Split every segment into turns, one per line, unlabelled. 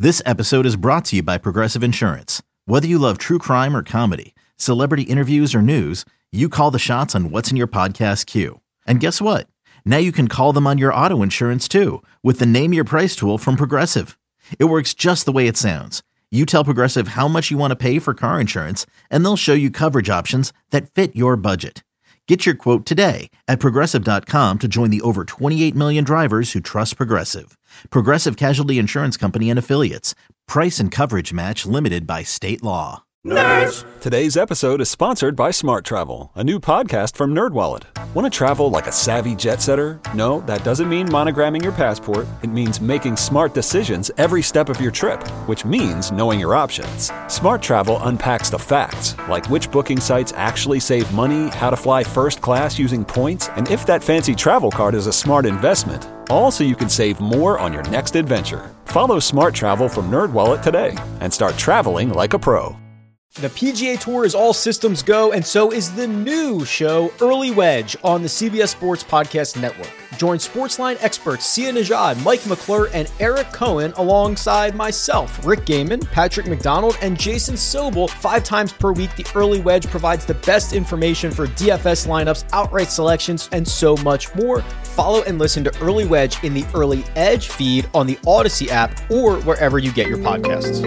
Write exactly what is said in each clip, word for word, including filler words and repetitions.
This episode is brought to you by Progressive Insurance. Whether you love true crime or comedy, celebrity interviews or news, you call the shots on what's in your podcast queue. And guess what? Now you can call them on your auto insurance too with the Name Your Price tool from Progressive. It works just the way it sounds. You tell Progressive how much you want to pay for car insurance, and they'll show you coverage options that fit your budget. Get your quote today at Progressive dot com to join the over twenty-eight million drivers who trust Progressive. Progressive Casualty Insurance Company and Affiliates. Price and coverage match limited by state law.
Nerds! Today's episode is sponsored by Smart Travel, a new podcast from NerdWallet. Want to travel like a savvy jet setter? No, that doesn't mean monogramming your passport. It means making smart decisions every step of your trip, which means knowing your options. Smart Travel unpacks the facts, like which booking sites actually save money, how to fly first class using points, and if that fancy travel card is a smart investment. All so you can save more on your next adventure. Follow Smart Travel from NerdWallet today and start traveling like a pro.
The P G A Tour is all systems go, and so is the new show, Early Wedge, on the C B S Sports Podcast Network. Join Sportsline experts Sia Nejad, Mike McClure, and Eric Cohen alongside myself, Rick Gaiman, Patrick McDonald, and Jason Sobel. Five times per week, the Early Wedge provides the best information for D F S lineups, outright selections, and so much more. Follow and listen to Early Wedge in the Early Edge feed on the Odyssey app or wherever you get your podcasts.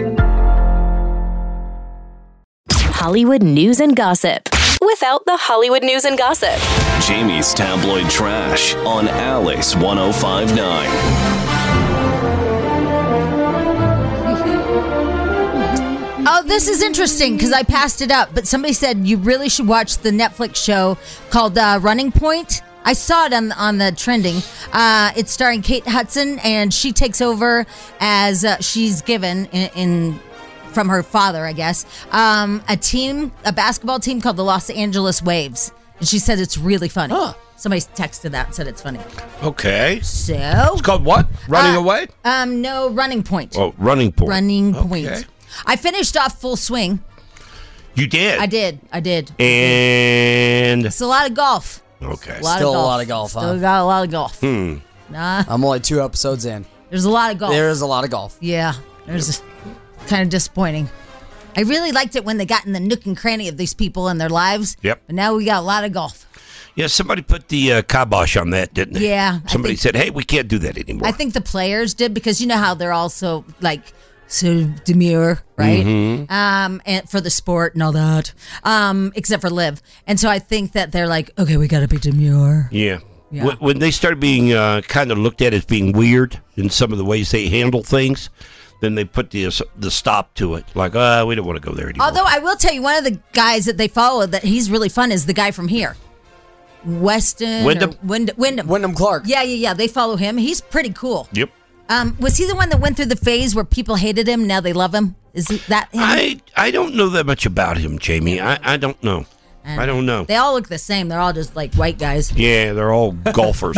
Hollywood news and gossip without the Hollywood news and gossip.
Jamie's tabloid trash on Alice one oh five point nine.
Oh, this is interesting because I passed it up, but somebody said you really should watch the Netflix show called uh, Running Point. I saw it on on the trending. Uh, it's starring Kate Hudson, and she takes over as uh, she's given in. in from her father, I guess, um, a team, a basketball team called the Los Angeles Waves. And she said it's really funny. Huh. Somebody texted that and said it's funny.
Okay.
So.
It's called what? Running
uh,
Away?
Um, no, Running Point.
Oh, Running Point.
Running Point.
Okay.
I finished off Full Swing.
You did?
I did. I did.
And?
It's a lot of golf.
Okay.
A lot
Still
of golf.
a lot of golf, huh?
Still got a lot of golf.
Hmm.
Nah.
I'm only two episodes in.
There's a lot of golf.
There is a lot of golf.
Yeah. There's... Kind of disappointing. I really liked it when they got in the nook and cranny of these people and their lives.
Yep.
But now we got a lot of golf.
Yeah, somebody put the uh, kibosh on that, didn't they?
Yeah.
Somebody
think,
said, hey, we can't do that anymore.
I think the players did because you know how they're also like so demure, right?
Mm-hmm.
Um, and for the sport and all that, um, except for Liv. And so I think that they're like, okay, we got to be demure.
Yeah.
Yeah.
When they started being uh, kind of looked at as being weird in some of the ways they handle things, then they put the the stop to it. Like, uh, we don't want to go there anymore.
Although I will tell you, one of the guys that they follow that he's really fun is the guy from here. Weston.
Wyndham?
Or Wynd- Wyndham.
Wyndham Clark.
Yeah, yeah, yeah. They follow him. He's pretty cool.
Yep.
Um, was he the one that went through the phase where people hated him? Now they love him? Is he, that him?
I, I don't know that much about him, Jamie. I, I don't know. I don't know.
They all look the same. They're all just like white guys.
Yeah, they're all golfers.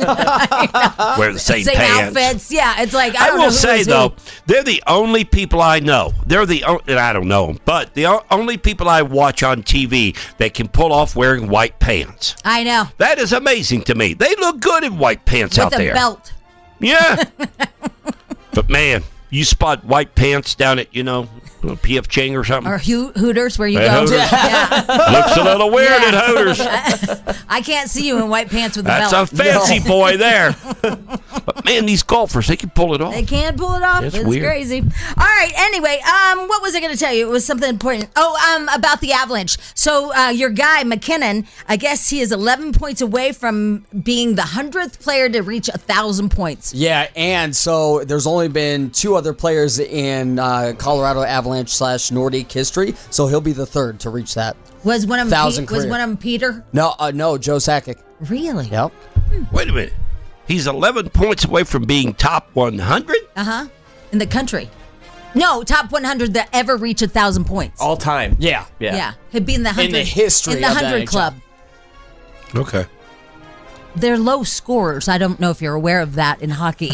Wear the same,
Same
pants.
outfits. Yeah, it's like, I,
I
don't
will
know who
say,
is
though,
who.
they're the only people I know. They're the o- and I don't know them, but the o- only people I watch on T V that can pull off wearing white pants.
I know.
That is amazing to me. They look good in white pants
With
out
a
there.
belt.
Yeah. But, man, you spot white pants down at, you know, P F Chang or something.
Or Ho- Hooters, where you
At
go.
Hooters.
Yeah.
Looks a little weird
Yeah.
at Hooters.
I can't see you in white pants with a
That's
belt.
a fancy no. boy there. But, man, these golfers, they can pull it off.
They can pull it off.
It's
It's,
weird.
crazy. All right. Anyway, um, what was I going to tell you? It was something important. Oh, um, about the Avalanche. So uh, your guy McKinnon, I guess he is eleven points away from being the hundredth player to reach a thousand points.
Yeah, and so there's only been two other players in uh, Colorado Avalanche slash Nordic history, so he'll be the third to reach that.
Was one of them
Thousand
Pete, was
career.
one of them Peter?
No, uh, no, Joe Sakic.
Really?
Yep.
Wait a minute. He's eleven points away from being top one hundred?
Uh-huh. In the country. No, top one hundred that ever reach a thousand points.
All time.
Yeah.
Yeah.
Yeah. He'd be in the hundred.
In the history
In the
of the
hundred
N H L.
club.
Okay.
They're low scorers. I don't know if you're aware of that in hockey.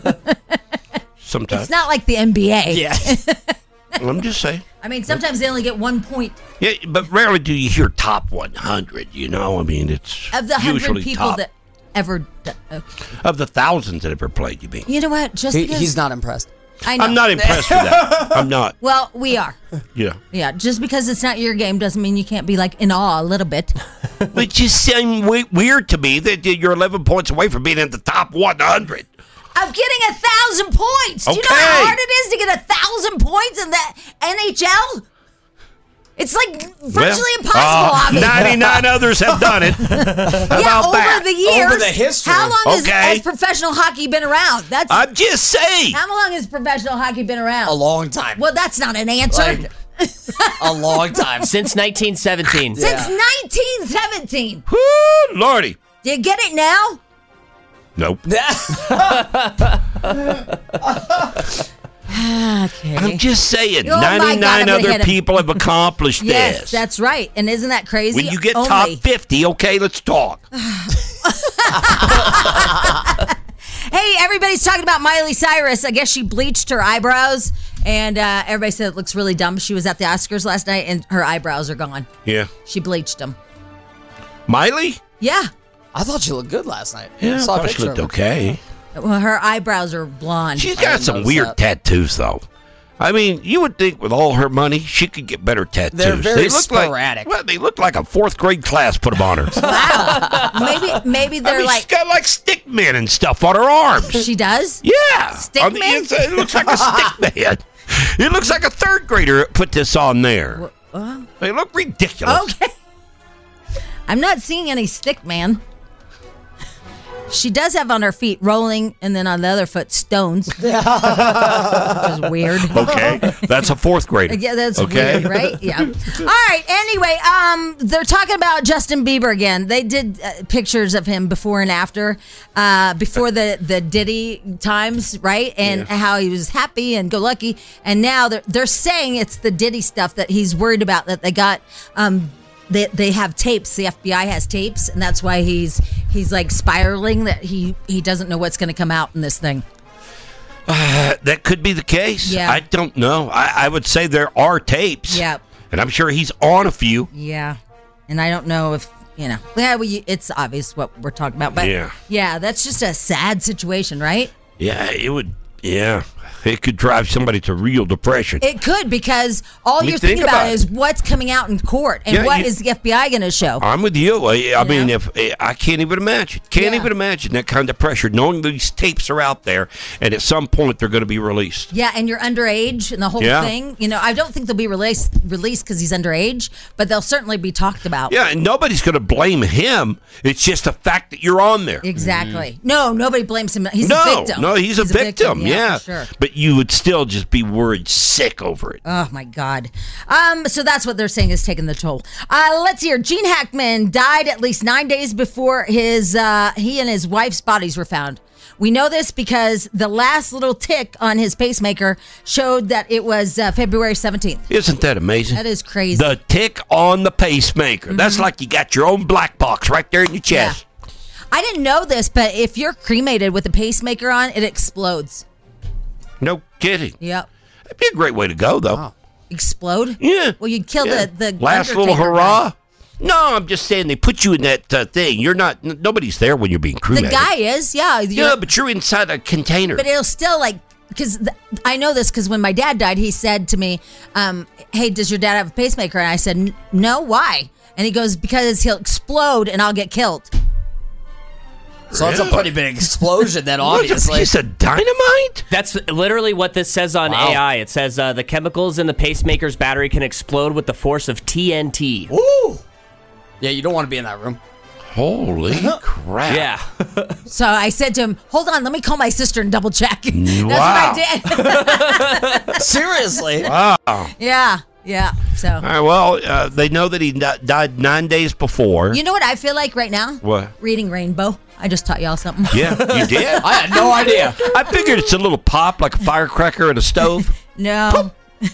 Sometimes.
It's not like the N B A.
Yeah.
I'm just saying.
I mean, sometimes they only get one point.
Yeah, but rarely do you hear top one hundred, you know? I mean, it's
Of the hundred
usually
people
top.
that ever... d- Okay.
Of the thousands that ever played, you mean?
You know what? Just
He,
because...
he's not impressed.
I know.
I'm not impressed with that. I'm not.
Well, we are.
Yeah.
Yeah, just because it's not your game doesn't mean you can't be like in awe a little bit.
It just seemed we- weird to me that you're eleven points away from being in the top one hundred.
I'm getting a thousand points. Do you know
Okay.
how hard it is to get a thousand points in the N H L? It's like virtually
Well,
impossible.
uh,
Avi.
ninety-nine others have done it. How
yeah,
about
over
that?
the years.
Over the history.
How long has,
Okay.
has professional hockey been around? That's
I'm just saying.
how long has professional hockey been around?
A long time.
Well, that's not an answer.
Like, a long time.
Since nineteen seventeen.
Since nineteen seventeen.
Woo, Lordy.
Do you get it now?
Nope.
Okay.
I'm just saying.
Oh, my God, I'm
ninety-nine
gonna hit
other
him.
people have accomplished
Yes,
this.
that's right. And isn't that crazy?
When you get
Only.
top fifty, okay, let's talk.
Hey, everybody's talking about Miley Cyrus. I guess she bleached her eyebrows, and uh, everybody said it looks really dumb. She was at the Oscars last night, and her eyebrows are gone.
Yeah.
She bleached them.
Miley?
Yeah.
I thought she looked good last night.
Yeah,
I
I
saw a
thought she
picture
looked
of her.
okay.
Well, her eyebrows are blonde.
She's
I
got
didn't
some
notice
weird
that.
tattoos, though. I mean, you would think with all her money, she could get better tattoos.
They're very
they look
sporadic.
Like, well, they look like a fourth grade class put them on her.
Wow. maybe maybe
I
they're
mean,
like.
she's got like stick men and stuff on her arms.
She does?
Yeah.
Stick
on the
men?
inside, it looks like a stick man. It looks like a third grader put this on there.
Uh,
They look ridiculous.
okay. I'm not seeing any stick man. She does have on her feet rolling, and then on the other foot stones. Which is weird.
Okay, that's a fourth grader.
Yeah, that's
okay.
weird, right? Yeah. All right. Anyway, um, they're talking about Justin Bieber again. They did uh, pictures of him before and after, uh, before the the Diddy times, right? And
Yeah.
how he was happy and go lucky. And now they're they're saying it's the Diddy stuff that he's worried about, that they got. Um, They, they have tapes. The F B I has tapes, and that's why he's he's like spiraling. That he he doesn't know what's going to come out in this thing.
Uh, that could be the case.
Yeah.
I don't know. I, I would say there are tapes.
Yeah.
And I'm sure he's on a few.
Yeah, and I don't know if you know. Yeah, we, it's obvious what we're talking about, but
Yeah.
yeah, that's just a sad situation, right?
Yeah, it would. Yeah, it could drive somebody to real depression.
It could, because all
I mean,
you're
think
thinking about
about it.
is what's coming out in court, and
Yeah,
what
you-
is the F B I going to show?
I'm with you. I, I mean,
know?
if I can't even imagine, can't
Yeah.
even imagine that kind of pressure, knowing these tapes are out there, and at some point they're going to be released.
Yeah, and you're underage, and the whole
Yeah.
thing. You know, I don't think they'll be released released because he's underage, but they'll certainly be talked about.
Yeah, and nobody's going to blame him. It's just the fact that you're on there.
Exactly. No, nobody blames him. He's
no,
a victim.
no, he's, a victim. Yeah,
for sure.
But you would still just be worried sick over it.
Oh my God. Um, so that's what they're saying is taking the toll. Uh, let's hear. Gene Hackman died at least nine days before his uh, he and his wife's bodies were found. We know this because the last little tick on his pacemaker showed that it was uh, February seventeenth.
Isn't that amazing?
That is crazy.
The tick on the pacemaker. That's like you got your own black box right there in your chest.
I didn't know this, but if you're cremated with a pacemaker on, it explodes.
No kidding.
Yep.
That'd be a great way to go, though.
Explode?
Yeah.
Well, you'd kill
Yeah.
the, the
last little
Undertaker
hurrah.
guy.
No, I'm just saying they put you in that uh, thing. You're not. n- Nobody's there when you're being
The
cremated.
guy is, yeah.
Yeah,
you're-
but you're inside a container.
But it'll still like, because th- I know this because when my dad died, he said to me, um, "Hey, does your dad have a pacemaker?" And I said, "N- "No, why?" And he goes, "Because he'll explode and I'll get killed."
So it's a pretty big explosion then,
What's a
obviously.
piece of dynamite?
That's literally what this says on
Wow.
A I. It says uh, the chemicals in the pacemaker's battery can explode with the force of T N T.
Ooh. Yeah, you don't want to be in that room.
Holy crap!
Yeah.
So I said to him, "Hold on, let me call my sister and double check." That's
Wow.
what I did.
Seriously.
Wow.
yeah, yeah. So
All right. Well, uh, they know that he di- died nine days before.
you know what I feel like right now?
What?
Reading Rainbow. I just taught y'all something.
Yeah, you did.
I had no idea.
I figured it's a little pop like a firecracker in a stove.
No.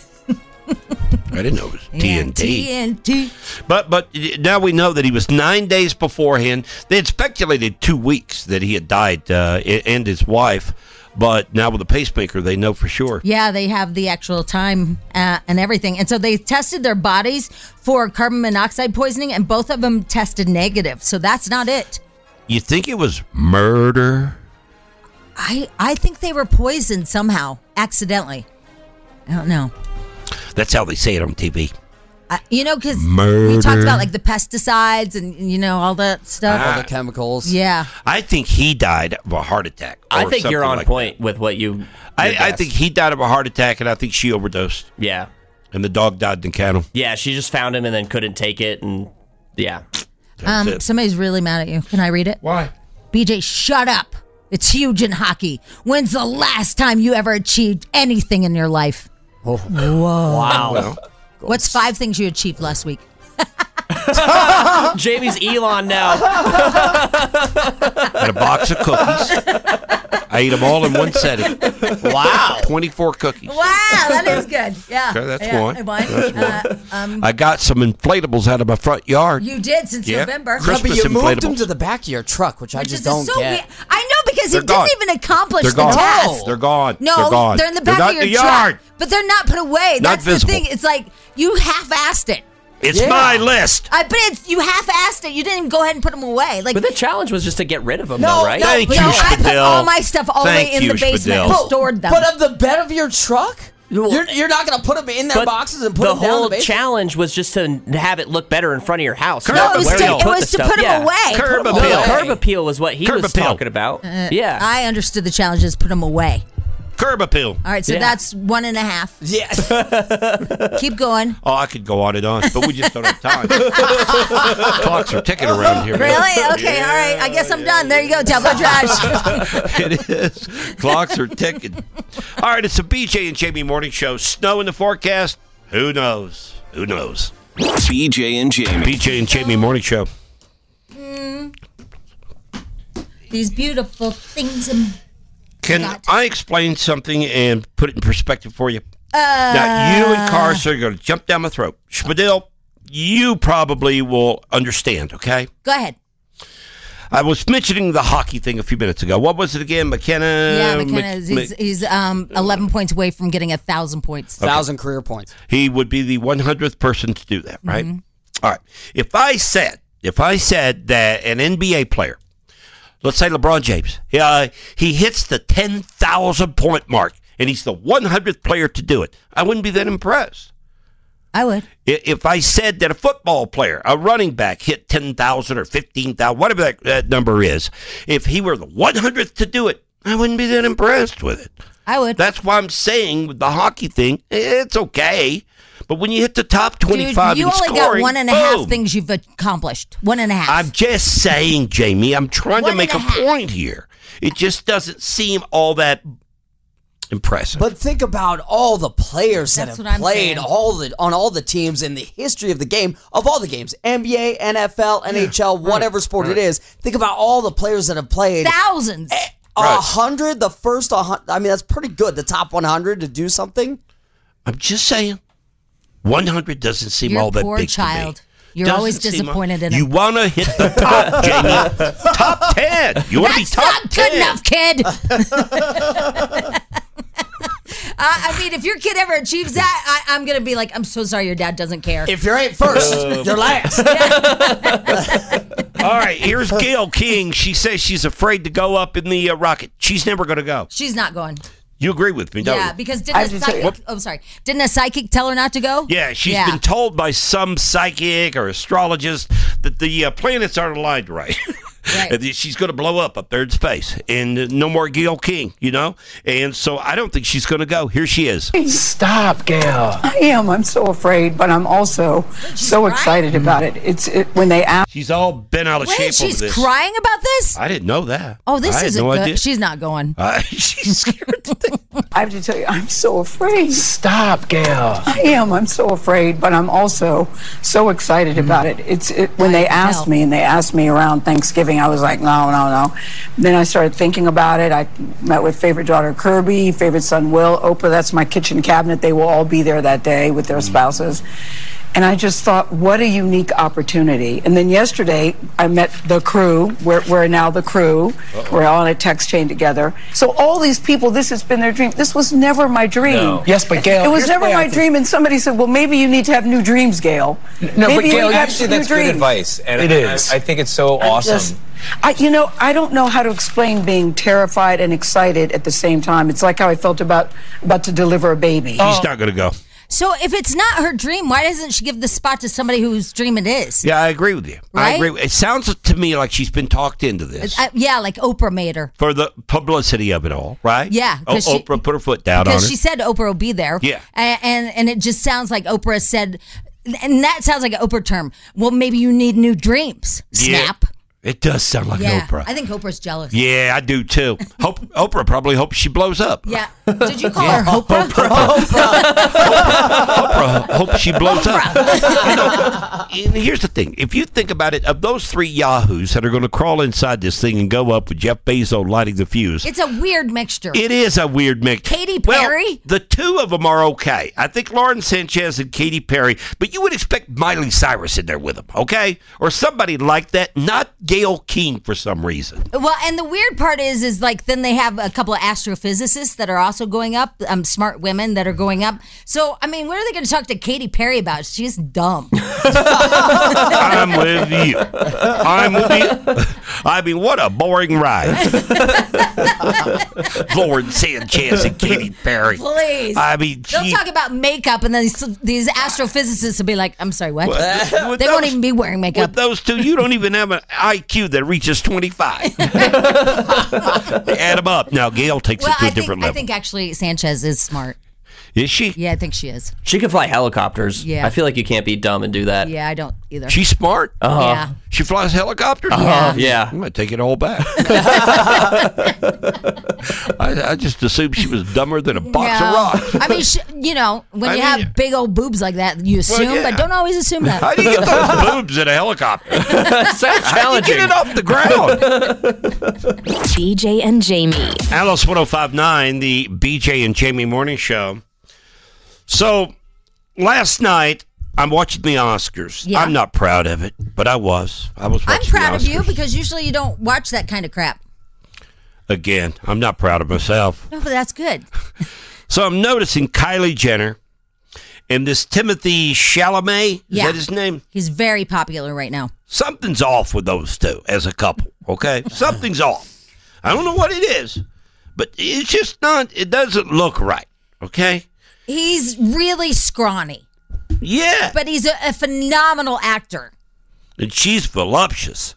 I didn't know it was T N T.
T N T.
But but now we know that he was nine days beforehand. They had speculated two weeks that he had died, uh, and his wife. But now with the pacemaker, they know for sure.
Yeah, they have the actual time uh, and everything. And so they tested their bodies for carbon monoxide poisoning, and both of them tested negative. So that's not it.
You think it was murder?
I, I think they were poisoned somehow, accidentally. I don't know.
That's how they say it on T V.
Uh, you know, because
Murder.
we talked about like the pesticides and, you know, all that stuff.
All the chemicals.
Yeah.
I think he died of a heart attack.
I
or
think you're
something
on
like
point with what you.
I,
your
I
guess.
think he died of a heart attack, and I think she overdosed.
Yeah.
And the dog died in the kennel.
Yeah, she just found him and then couldn't take it, and yeah.
That's
Um,
it.
somebody's really mad at you. Can I read it?
Why?
B J, shut up. It's huge in hockey. When's the last time you ever achieved anything in your life?
Oh.
Whoa.
Wow.
Well,
What's five things you achieved last week?
Jamie's Elon now.
had a box of cookies. I ate them all in one setting.
Wow.
twenty-four cookies.
Wow, that is good. Yeah.
Okay, that's
yeah.
one.
one.
That's
Uh, um,
I got some inflatables out of my front yard.
you did since
Yeah.
November.
Yeah, but
Christmas
you moved them
inflatables.
to the back of your truck, which I
Which
just
is
don't
so
get.
weird. I know because
They're
he
gone.
didn't even accomplish
They're
the
gone.
task.
They're gone.
No,
they're gone.
they're in the
They're
back
not
of your
in the
truck,
yard.
but they're not put away.
Not
That's the
visible.
thing. It's like you half-assed it.
It's
Yeah.
my list.
I but it's you half-assed it. You didn't even go ahead and put them away. Like
But the challenge was just to get rid of them,
no,
though, right?
no,
Thank
no,
you,
I put
Spadil.
all my stuff all the
Thank
way in
you,
the basement
Spadil.
and stored them.
But of the bed of your truck? You're, you're not going to put them in their
But
boxes and put
the
them down
whole
the basement?
challenge was just to have it look better in front of your house.
No,
not
it was
where
to-
you
it
put
was
the
to
stuff.
put 'em
Yeah.
away.
Curb
Put 'em
appeal.
away.
Curb appeal was what he
Curb
was
appeal.
talking about.
Uh,
yeah.
I understood the challenge is put them away.
Curb appeal.
All right, so
Yeah.
that's one and a half.
Yeah.
Keep going.
Oh, I could go on and on, but we just don't have time. Clocks are ticking around here. man.
Really? Okay, all right. I guess I'm done. There you go, tabloid trash.
It is. Clocks are ticking. All right, it's a B J and Jamie morning show. Snow in the forecast. Who knows? Who knows?
B J and Jamie.
B J and Jamie morning show.
These beautiful things. And
Can
Got.
I explain something and put it in perspective for you? Uh, now, you and Carson are going to jump down my throat. Spadil, you probably will understand, okay?
go ahead.
I was mentioning the hockey thing a few minutes ago. What was it again? McKenna?
Yeah, McKenna
Mc-
is he's, he's um eleven points away from getting a thousand points.
Thousand career points.
He would be the one hundredth person to do that, right?
Mm-hmm.
All right. If I said, if I said that an N B A player, let's say LeBron James, uh, he hits the ten thousand point mark and he's the one hundredth player to do it, I wouldn't be that impressed.
I would.
I- If I said that a football player, a running back, hit ten thousand or fifteen thousand, whatever that, that number is, if he were the one hundredth to do it, I wouldn't be that impressed with it.
I would.
That's why I'm saying with the hockey thing, it's okay. But when you hit the top
Dude,
twenty-five
you
in
only
scoring,
got one and a half
boom.
things you've accomplished. One and a half.
I'm just saying, Jamie, I'm trying
One
to make a
and a half.
point here. It just doesn't seem all that impressive.
But think about all the players that
That's
have
what I'm
played
saying.
all the on all the teams in the history of the game, of all the games, N B A, N F L, N H L, whatever sport it is. Think about all the players that have played.
Thousands.
A
Right.
hundred, the first, a hun- I mean, that's pretty good. The top one hundred to do something.
I'm just saying, one hundred doesn't seem
You're
all that
poor
big
child.
to me.
You're
Doesn't
always
seem-
disappointed in
You
it.
want to hit the top, Jamie. Top ten. You want to be
That's
top
not
ten.
good enough, kid. Uh, I mean, if your kid ever achieves that, I, I'm going to be like, I'm so sorry your dad doesn't care.
If you ain't first, you're last.
All right, here's Gail King. She says she's afraid to go up in the uh, rocket. She's never going to go.
She's not going.
You agree with me, don't
Yeah,
you?
because didn't a psychic, oh, sorry. Didn't a psychic tell her not to go?
Yeah, she's
Yeah.
been told by some psychic or astrologist that the uh, planets aren't aligned right.
Right.
And that she's going to blow up up there in space. And uh, no more Gail King, you know? And so I don't think she's going to go. Here she is.
Stop, Gail. I am. I'm so afraid, but I'm also so
crying?
excited about it. It's it, when they ask.
She's all bent out of
Wait,
shape
she's
over this.
crying about this?
I didn't know that.
Oh, this
I had
isn't
no
good.
idea.
She's not going.
Uh, she's scared to think.
I have to tell you, I'm so afraid. Stop, Gail. I am. I'm so afraid, but I'm also so excited about it. It's it, when they asked
tell.
me, and they asked me around Thanksgiving, I was like, no, no, no. Then I started thinking about it. I met with favorite daughter Kirby, favorite son Will, Oprah. That's my kitchen cabinet. They will all be there that day with their spouses. And I just thought, what a unique opportunity. And then yesterday, I met the crew. We're, we're now the crew. Uh-oh. We're all on a text chain together. So all these people, this has been their dream. This was never my dream.
No. Yes, but Gail,
it was
here's
never
the way I
my
think-
dream. And somebody said, well, maybe you need to have new dreams, Gail.
No,
maybe
but Gail,
need to have
usually
new
that's good
dreams.
advice. And
It
I,
is.
I think it's so
I'm
awesome
just- I, you know, I don't know how to explain being terrified and excited at the same time. It's like how I felt about about to deliver a baby.
He's not going to go.
So if it's not her dream, why doesn't she give the spot to somebody whose dream it is?
Yeah, I agree with you.
Right?
I agree. It sounds to me like she's been talked into this.
Uh, yeah, like Oprah made her.
For the publicity of it all, right?
Yeah.
O-
'cause she-
Oprah put her foot down on her.
Because she said Oprah will be there.
Yeah.
And, and and it just sounds like Oprah said, and that sounds like an Oprah term. Well, maybe you need new dreams. Snap.
Yeah. It does sound like
Yeah.
Oprah.
I think Oprah's jealous.
Yeah, I do too. Hope Oprah probably hopes she blows up.
Yeah. Did you call her Oprah?
Oprah hopes she blows up. You know, and here's the thing. If you think about it, of those three yahoos that are going to crawl inside this thing and go up with Jeff Bezos lighting the fuse,
It's a weird mixture.
it is a weird mix.
Katy
Well,
Perry?
the two of them are okay. I think Lauren Sanchez and Katy Perry, but you would expect Miley Cyrus in there with them, okay? Or somebody like that, not Gayle King for some reason.
Well, and the weird part is, is like then they have a couple of astrophysicists that are also going up, um, smart women that are going up. So, I mean, what are they going to talk to Katy Perry about? She's dumb.
I'm with you. I'm with you. I mean, what a boring ride. Lauren Sanchez and Katy Perry.
Please.
I mean,
They'll
gee,
talk about makeup, and then these, these astrophysicists will be like, I'm sorry, what?
With- with
they won't
those-
even be wearing makeup.
with those two, you don't even have an I Q that reaches twenty-five. Add them up. Now, Gail takes
well,
it to a
I think,
different
I
level.
think actually Sanchez is smart.
Is she?
Yeah, I think she is.
She can fly helicopters.
Yeah.
I feel like you can't be dumb and do that.
Yeah, I don't either.
She's smart.
Uh-huh.
Yeah.
She flies helicopters?
Yeah.
Yeah.
I'm going to take it all back. I, I just assumed she was dumber than a box
No.
of rocks.
I mean, sh- you know, when
I
you
mean-
have big old boobs like that, you assume,
yeah.
but don't always assume that.
How do you get those boobs in a helicopter?
Sounds
How do you
challenging.
get it off the ground?
B J and Jamie.
Alice one oh five point nine, the B J and Jamie Morning Show. So, last night, I'm watching the Oscars.
Yeah.
I'm not proud of it, but I was. I was
I'm
watching
proud
the
of you
Oscars.
because usually you don't watch that kind of crap.
Again, I'm not proud of myself.
No, but that's good.
So, I'm noticing Kylie Jenner and this Timothy Chalamet. Is
Yeah.
that his name?
He's very popular right now.
Something's off with those two as a couple, okay? Something's off. I don't know what it is, but it's just not, it doesn't look right, okay?
He's really scrawny,
Yeah.
but he's a, a phenomenal actor.
And she's voluptuous.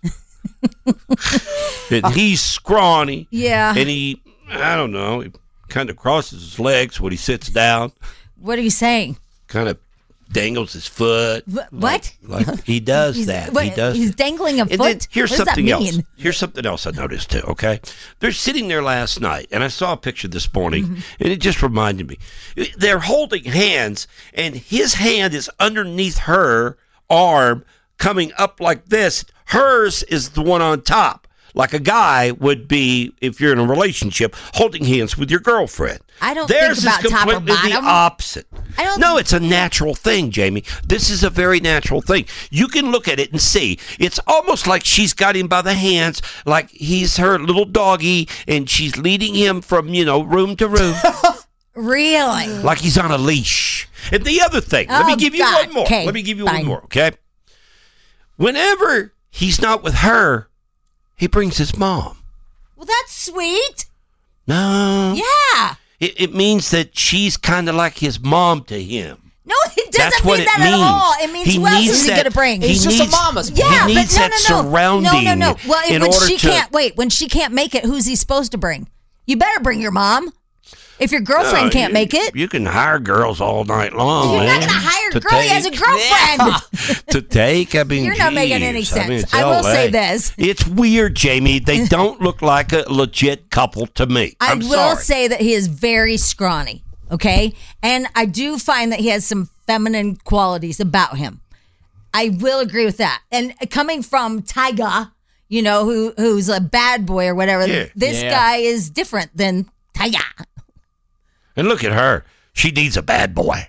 And he's scrawny.
Yeah.
And he, I don't know, he kind of crosses his legs when he sits down,
What are you saying?
kind of dangles his foot.
Wh- what?
Like he does
He's,
that.
what,
he does.
He's dangling a
And
foot.
then here's
what does
something
that
else.
mean?
Here's something else I noticed too, okay? They're sitting there last night, and I saw a picture this morning,
Mm-hmm.
and it just reminded me. They're holding hands, and his hand is underneath her arm, coming up like this. Hers is the one on top, like a guy would be if you're in a relationship, holding hands with your girlfriend.
I don't
Theirs
think about
is
top or
completely the
bottom.
opposite.
I don't
No, it's a natural thing, Jamie. This is a very natural thing. You can look at it and see. It's almost like she's got him by the hands, like he's her little doggy, and she's leading him from, you know, room to room,
Really?
like he's on a leash. And the other thing, let me
Oh,
give you
God.
one more.
Okay,
Let me give you
fine.
one more, okay? Whenever he's not with her, he brings his mom.
Well, that's sweet.
No.
Yeah.
It, it means that she's kind of like his mom to him.
No, it doesn't
That's what
mean
it
that
means.
at all. It means
He
who else
needs
is he
that-
going to bring?
he
He's just
needs-
a mama's boy.
Yeah,
he needs
but no,
that
no, no,
surrounding
no, no, no. Well,
in
when
order
she
to-
can't wait, when she can't make it, who's he supposed to bring? You better bring your mom. If your girlfriend
No,
can't
you-
make it,
You can hire girls all night long.
you're not
man,
going to hire a
to
girl. He has a
take-
girlfriend.
to take. I mean,
You're not making any
geez, I mean,
sense.
it's
I will
L A.
say this.
It's weird, Jamie. They don't look like a legit couple to me.
I
I'm
will
sorry.
say that he is very scrawny. Okay, and I do find that he has some feminine qualities about him. I will agree with that. And coming from Tyga, you know, who who's a bad boy or whatever,
Yeah.
this
Yeah.
guy is different than Tyga.
And look at her. She needs a bad boy.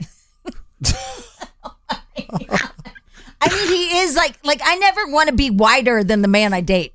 I mean, he is like like I never want to be wider than the man I date.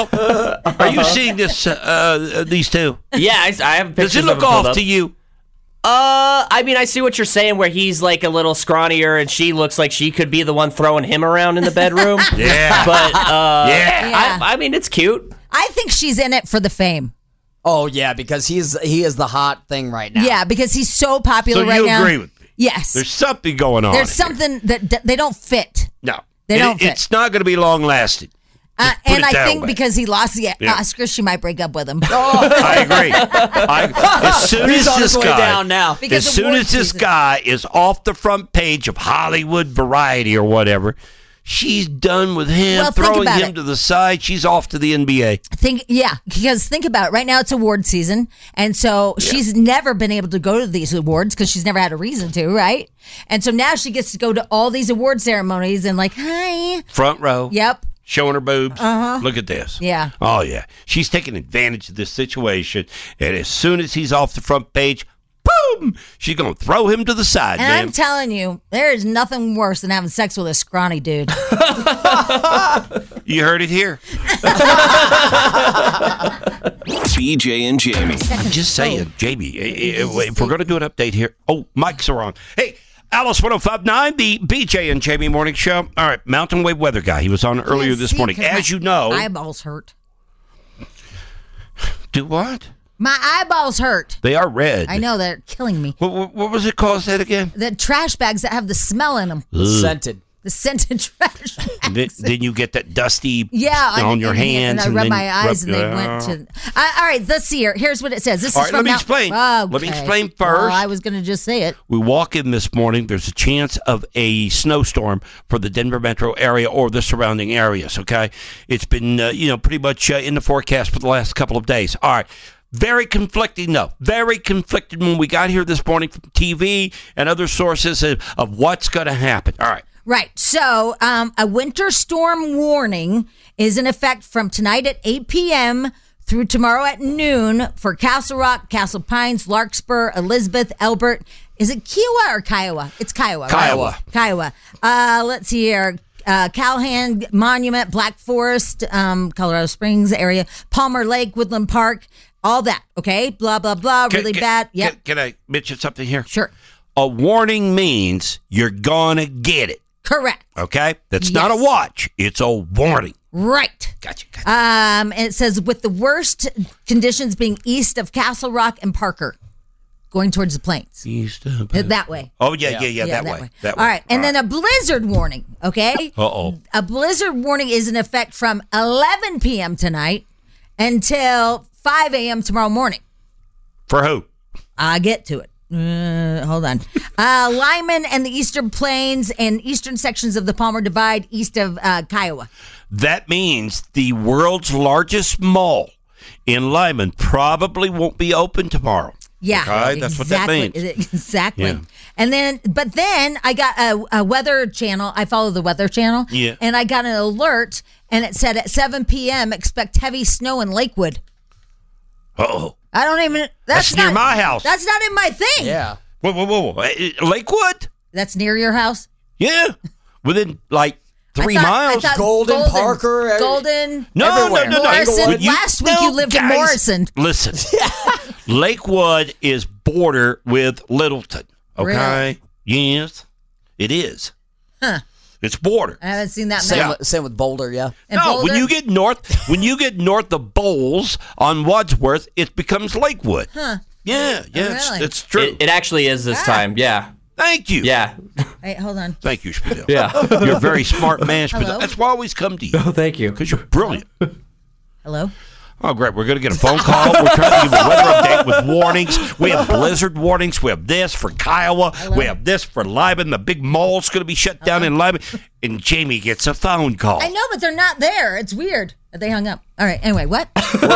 Spadil, are you seeing this? Uh, uh, these two?
Yeah, I, I have
Does
pictures
it look
of him pulled
off
up.
to you?
Uh, I mean, I see what you're saying, where he's like a little scrawnier, and she looks like she could be the one throwing him around in the bedroom.
Yeah,
but uh,
yeah,
Yeah.
I, I mean, it's cute.
I think she's in it for the fame.
Oh yeah, because he's he is the hot thing right now.
Yeah, because he's so popular
So
right
you
now.
agree with me?
Yes.
There's something going on.
There's
here.
something that, that they don't fit.
No,
They
It-
don't fit.
It's not going to be long lasting.
Uh,
put
and
it
I
that
think
way.
because he lost the
Yeah.
Oscar, she might break up with him.
I agree. I, as soon
He's
as
on
this
his way
guy,
down now.
Because
as soon
award
as this
season.
guy is off the front page of Hollywood Variety or whatever, she's done with him,
Well, think
throwing
about
him
it.
to the side. She's off to the N B A.
Think, yeah, because think about it. Right now, it's award season, and so she's never been able to go to these awards because she's never had a reason to, right? And so now she gets to go to all these award ceremonies and like, hi,
Front row.
yep,
Showing her boobs. Uh-huh. Look at this.
Yeah.
Oh, yeah. She's taking advantage of this situation. And as soon as he's off the front page, boom, she's going to throw him to the side,
and
man.
I'm telling you, there is nothing worse than having sex with a scrawny dude.
You heard it here.
B J and Jamie.
I'm just saying, Jamie, eh, eh, if we're going to do an update here. Oh, mics are on. Hey, Alice one oh five point nine, the B J and Jamie morning show. All right, Mountain Wave weather guy. He was on earlier
Can't
this
see
morning.
'cause
As
my
you know.
eyeballs hurt.
Do what?
My eyeballs hurt.
They are red.
I know they're killing me.
What, what, what was it called? Say that again?
The trash bags that have the smell in them,
Scented.
the scented trash bags.
Then, then you get that dusty
Yeah,
on
and,
your
and,
hands.
And I rubbed
then
my eyes,
rub-
and they went to. Uh, all right, let's see here. Here's what it says. This
All
is
right,
from
let me
Mount-
explain. Let me
Okay.
explain
Well,
first.
I was going to just say it.
We walk in this morning. There's a chance of a snowstorm for the Denver metro area or the surrounding areas. Okay, it's been uh, you know pretty much uh, in the forecast for the last couple of days. All right. Very conflicting, though. Very conflicted when we got here this morning from T V and other sources of, of what's going to happen. All right.
Right. So, um, a winter storm warning is in effect from tonight at eight p.m. through tomorrow at noon for Castle Rock, Castle Pines, Larkspur, Elizabeth, Elbert. Is it Kiowa or Kiowa? It's Kiowa. right?
Kiowa.
Kiowa. Uh, let's see here. Uh, Callahan Monument, Black Forest, um, Colorado Springs area, Palmer Lake, Woodland Park, all that. Okay. Blah, blah, blah.
Can-
really
can-
bad. Yep.
Can, can I mention something here?
Sure.
A warning means you're going to get it.
Correct.
Okay? That's not a
Yes.
watch. It's a warning.
Right.
Gotcha. gotcha.
Um, and it says with the worst conditions being east of Castle Rock and Parker, going towards the plains.
East of-
Uh, That way.
Oh, yeah, yeah, yeah, that, way. That way.
All right. And then a blizzard warning, okay?
Uh-oh.
A blizzard warning is in effect from eleven p.m. tonight until five a.m. tomorrow morning.
For who?
I'll get to it. Uh, hold on. Uh, Lyman and the Eastern Plains and eastern sections of the Palmer Divide east of uh, Kiowa.
That means the world's largest mall in Lyman probably won't be open tomorrow.
Yeah,
Okay, that's what that
exactly.
means.
Exactly.
Yeah.
And then, but then I got a, a weather channel. I follow the weather channel.
Yeah.
And I got an alert, and it said at seven p.m. expect heavy snow in Lakewood.
Uh-oh.
I don't even. That's,
That's near
not,
my house.
That's not in my thing.
Yeah.
Whoa, whoa, whoa, whoa. Uh, Lakewood?
That's near your house.
Yeah. Within like three
I thought- I
miles.
thought
Golden, Parker, every-
Golden.
No,
everywhere.
no, no, no.
Morrison.
When you-
Last week
no,
you lived in
guys,
Morrison.
Listen, Lakewood is border with Littleton. Okay. Yes, it is.
Huh.
It's border.
I haven't seen that
Same,
many.
with, same with Boulder, yeah.
And
no,
Boulder?
when you get north, when you get north of Bowles on Wadsworth, it becomes Lakewood.
Huh.
Yeah, yeah, it's,
really?
it's true.
It, it actually is this
Ah.
time. Yeah.
Thank you.
Yeah.
Wait, hold on.
Thank you, Spadil.
Yeah.
You're a very smart man,
Hello?
Spadil. That's why I always come to you.
Oh, thank you.
Because you're brilliant.
Hello?
Oh, great. We're going to get a phone call. We're trying to give a weather update with warnings. We have blizzard warnings. We have this for Kiowa.
Hello?
We have this for Lyman. The big mall's going to be shut down in Lyman. And Jamie gets a phone call.
I know, but they're not there. It's weird. They hung up. All right. Anyway, what?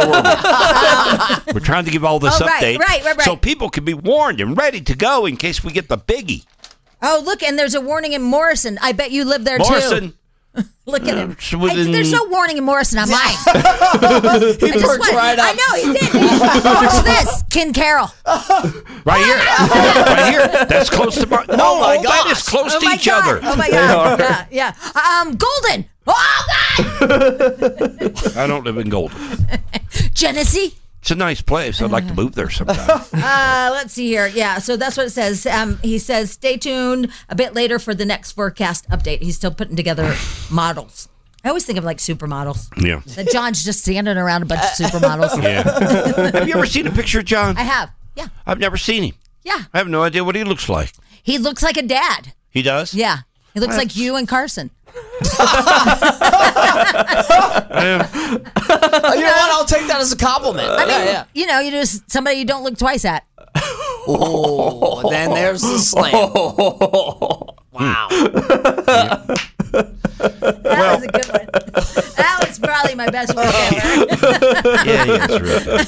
We're trying to give all this
Oh, right,
update
right, right, right.
so people can be warned and ready to go in case we get the biggie.
Oh, look, and there's a warning in Morrison. I bet you live there
Morrison.
too. Look at him.
it's within-
I- there's no warning in Morrison. I'm lying.
He
I just
perked
went-
right up.
I know he did. Watch this, Ken Carroll.
Right here. Right here. That's close to Mar- No,
Oh, my
all that is
gosh.
close
Oh
to
my
each
God.
other.
Oh my God. Yeah, yeah. Um, Golden. Oh God.
I don't live in Golden.
Genesee.
It's a nice place. I'd like to move there sometime.
Uh, let's see here. Yeah, so that's what it says. Um, he says, stay tuned a bit later for the next forecast update. He's still putting together models. I always think of like supermodels.
Yeah.
That John's just standing around a bunch of supermodels.
Yeah. Have you ever seen a picture of John?
I have. Yeah.
I've never seen him.
Yeah.
I have no idea what he looks like.
He looks like a dad.
He does?
Yeah. He looks like you and Carson.
Oh, you know what? I'll take that as a compliment.
I mean,
yeah, yeah.
you know, you just somebody you don't look twice at.
Oh, then there's the slam. Wow.
That was a good one. That was probably my best one ever.
Yeah, yeah, that's right.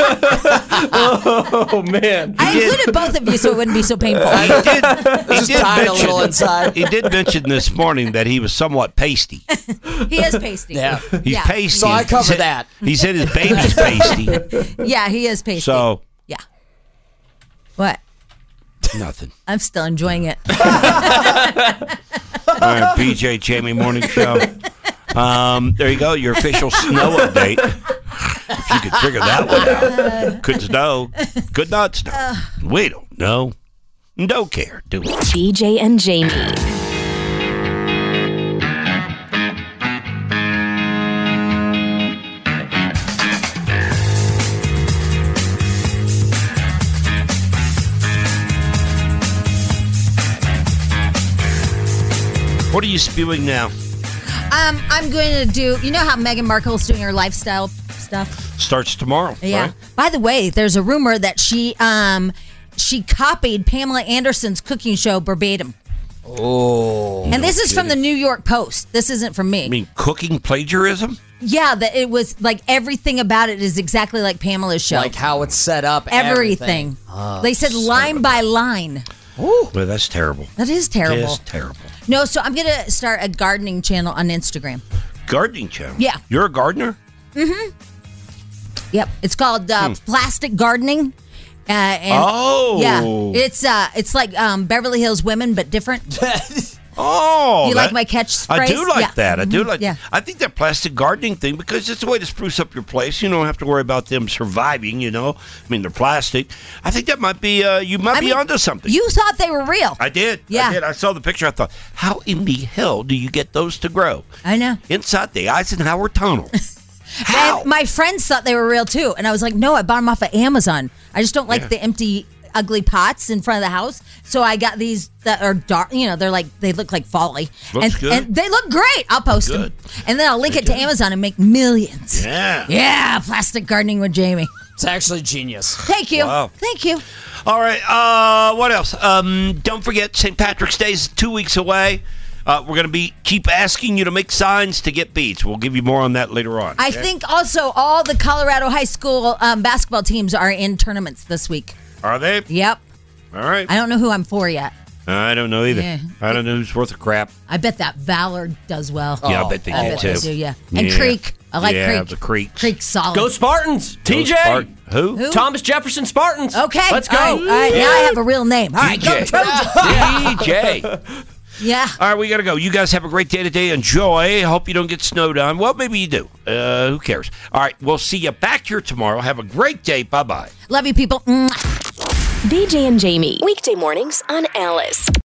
Oh, man.
I included both of you so it wouldn't be so painful.
He did, he
Just
did
tied a
mention,
little inside.
He did mention this morning that he was somewhat pasty.
He is pasty.
Yeah.
He's
Yeah.
pasty.
So I
He
cover
said-
that.
He said his baby's pasty.
Yeah, he is pasty.
So,
yeah. What?
nothing.
I'm still enjoying it.
All right, B J Jamie Morning Show. Um, there you go, your official snow update. If you could figure that one out. Could snow, could not snow. We don't know. Don't care, do we?
B J and Jamie.
What are you spewing now?
Um, I'm going to do, you know how Meghan Markle's doing her lifestyle stuff?
Starts tomorrow.
Yeah.
Right?
By the way, there's a rumor that she um she copied Pamela Anderson's cooking show verbatim.
Oh.
And this is from the New York Post. This isn't from me.
I mean, cooking plagiarism?
Yeah, that it was like everything about it is exactly like Pamela's show.
Like how it's set up.
everything.
Everything. Oh,
they said line by line.
Well, that's terrible.
That is terrible.
It's terrible.
No, so I'm going to start a gardening channel on Instagram.
Gardening channel?
Yeah.
You're a gardener?
Mm-hmm. Yep. It's called uh,
Hmm.
Plastic Gardening. Uh, and
Oh.
Yeah. It's uh, it's like um, Beverly Hills Women, but different.
Oh,
You
that-
like my catchphrase?
I do like
Yeah.
that. I do
Mhm.
like.
Yeah.
I think that plastic gardening thing, because it's a way to spruce up your place. You don't have to worry about them surviving. You know, I mean, they're plastic. I think that might be. Uh, you might
I
be
mean,
onto something.
You thought they were real.
I did.
Yeah.
I did. I saw the picture. I thought, how in the hell do you get those to grow
I know.
inside the Eisenhower Tunnel? How?
And my friends thought they were real too, and I was like, "No, I bought them off of Amazon. I just don't like
Yeah.
the empty, ugly pots in front of the house. So I got these that are dark. You know, they're like they look like folly,
Looks
and,
good.
and they look great. I'll post them,
Good.
and then I'll link
They
it to
do.
Amazon and make millions.
Yeah.
Yeah, plastic gardening with Jamie.
It's actually genius.
Thank you.
Wow.
Thank you.
All right. Uh, what else? Um, don't forget, Saint Patrick's Day is two weeks away. Uh, we're going to be keep asking you to make signs to get beats. We'll give you more on that later on.
I
okay?
think also all the Colorado high school um, basketball teams are in tournaments this week.
Are they?
Yep.
All right.
I don't know who I'm for yet.
I don't know either.
Yeah.
I don't know who's worth a crap.
I bet that Valor does well.
Yeah, I bet they
I
do
bet
too.
they do, yeah. And
Yeah.
Creek. I like
yeah,
Creek.
the Creek.
Creek's solid.
Go Spartans. T J.
Who?
Who?
Thomas Jefferson Spartans.
Okay.
Let's go.
All right, all right, now I have a real name. All right, go
D J.
Trojans.
D J.
Yeah.
All right, we got to go. You guys have a great day today. Enjoy. Hope you don't get snowed on. Well, maybe you do. Uh, who cares? All right, we'll see you back here tomorrow. Have a great day. Bye-bye.
Love you, people. Mwah.
B J and Jamie. Weekday mornings on Alice.